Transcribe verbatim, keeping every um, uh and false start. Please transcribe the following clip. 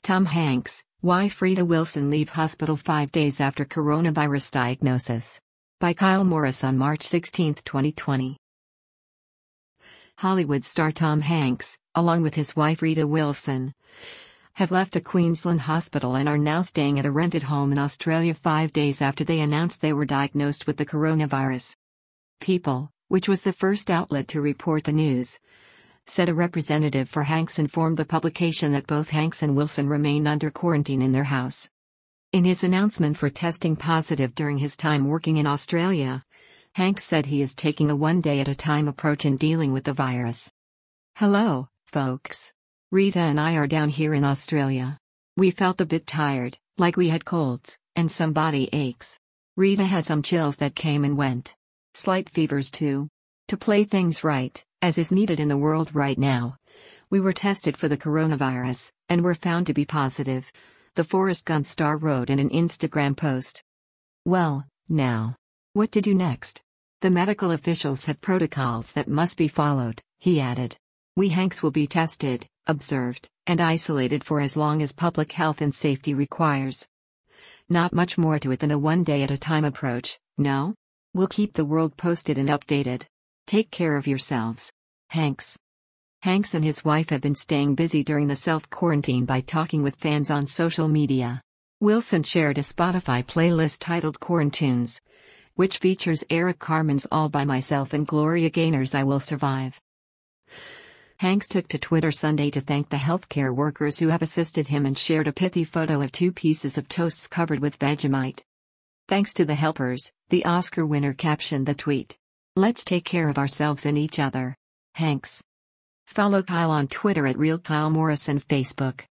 Tom Hanks, Why Frida Wilson Leave Hospital Five Days After Coronavirus Diagnosis. By Kyle Morris on March sixteenth, twenty twenty. Hollywood star Tom Hanks, along with his wife Frida Wilson, have left a Queensland hospital and are now staying at a rented home in Australia five days after they announced they were diagnosed with the coronavirus. People, which was the first outlet to report the news, said a representative for Hanks informed the publication that both Hanks and Wilson remain under quarantine in their house. In his announcement for testing positive during his time working in Australia, Hanks said he is taking a one-day-at-a-time approach in dealing with the virus. "Hello, folks. Rita and I are down here in Australia. We felt a bit tired, like we had colds, and some body aches. Rita had some chills that came and went. Slight fevers too. To play things right, as is needed in the world right now, we were tested for the coronavirus, and were found to be positive," the Forrest Gump star wrote in an Instagram post. "Well, now, what to do next? The medical officials have protocols that must be followed," he added. "We Hanks will be tested, observed, and isolated for as long as public health and safety requires. Not much more to it than a one-day-at-a-time approach, no? We'll keep the world posted and updated. Take care of yourselves. Hanks." Hanks and his wife have been staying busy during the self-quarantine by talking with fans on social media. Wilson shared a Spotify playlist titled Quarantunes, which features Eric Carmen's All By Myself and Gloria Gaynor's I Will Survive. Hanks took to Twitter Sunday to thank the healthcare workers who have assisted him and shared a pithy photo of two pieces of toasts covered with Vegemite. "Thanks to the helpers," the Oscar winner captioned the tweet. "Let's take care of ourselves and each other. Hanks." Follow Kyle on Twitter at Real Kyle Morris and Facebook.